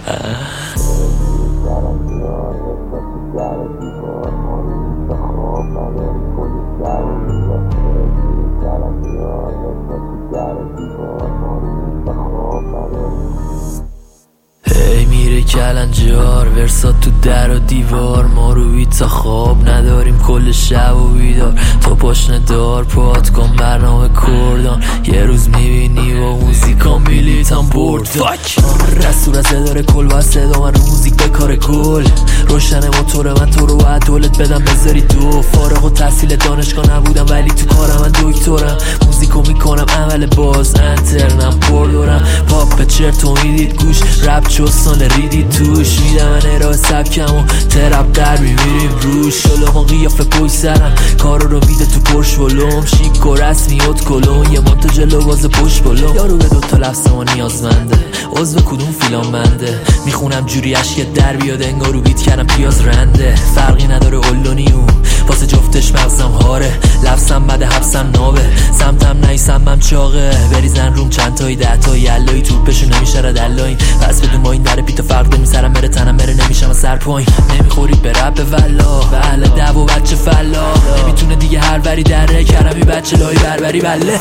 میره کلنجار ورسات تو در و دیوار، ما رو بید تا خواب نداریم کل شب و بیدار، تو پاشنه دار پات کن برنامه کردان، یه روز میبینی با موزیکا میلیتم برد فاک رسول از داره کل و صدا من رو موزیک به کار گل روشن موتور من تو رو باید دولت بدم بذاری دو فارغ و تحصیل دانشگاه نبودم ولی تو کارم من دکترم موزیکو میکنم عمل باز انترنم پردورم پاپ چرتو میدید گوش رپ چوستان ریدی توش میدم من ارائه سبکم و ترپ در میمیریم روش شلوم و قیافه پوی سرم کارو رو میده تو پرش ولوم شیک و رسمی ات کلون یه مانتو جلو باز پشت بلوم یارو به دوتا لفظ ما نیازمنده عضو کدوم فیلم منده میخونم جوری عشق در بیاد انگارو بیت کردم پیاز رنده فرقی نداره اولونیوم واسه جفتش مغزم هاره لفظم بده حبسم نابه سمتم نیسمم چاقه بریزن روم چند تایی 10 تایی علایی توپشون نمیشه را دلاین پس بدون ما این در پیتو فرق نمیسرم بره تنم بره نمیشم سر پایین نمیخورید به رب والله به اهل دو و بچه فلا نمیتونه دیگه هر وری دره کرمی بچه لای بربری بله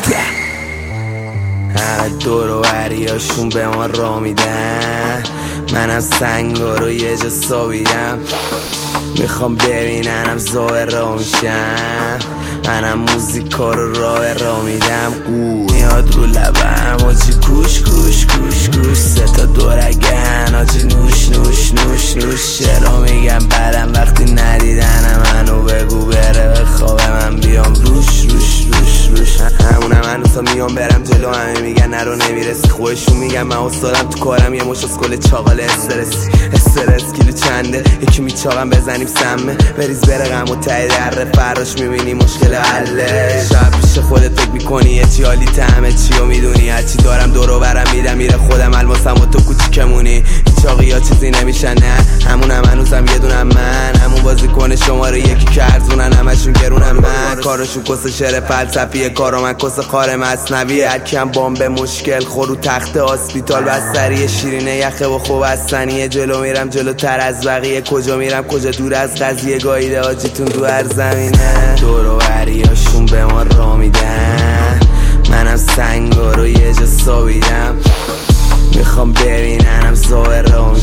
همه دور و بریاشون به ما را میدن منم سنگا رو یه جا سابیدم میخوام ببیننم زای را میشم منم موزیکا رو را میدم میاد رو لبم آجی کوش کوش کوش کوش سه تا دورگن آجی نوش نوش نوش نوش چرا میگم بعدم وقتی ندیدنم منو بگو بره به خواب من بیام روش روش روش روش همونم هنوزا میام برم جلو همه میگن نرو نمیرسی خودشون میگن من استادم تو کارم یه مش از کل چاقال استرس کیلو چنده یکی میچاقم بزنیم سمه بریز بره غم و ته دره فراش میبینی مشکل حله شب پیش خودت فکر میکنی یه چی حالی همه چی رو میدونی هرچی دارم دورو برم میدم میره خودم الماسم و تو کوچیکمونی این چاقی ها چیزی نمیشن نه همونم هنوزم یه دونم من همون بازی کنه شما رو یکی که ارزونن همشون گرونم من کارشون کس شعر فلسفیه کارو من کس خار مصنویه هرکیم بامب مشکل خورو تخت آسپیتال بستری شیرینه یخه و خوب هستنیه جلو میرم جلوتر از بقیه کجا میرم کجا دور از قضیه گاییده آجیتون دو هر زمینه دور و بریاشون به ما را میدن منم سنگا رو یه جا سابیدم میخوام ببیننم زای را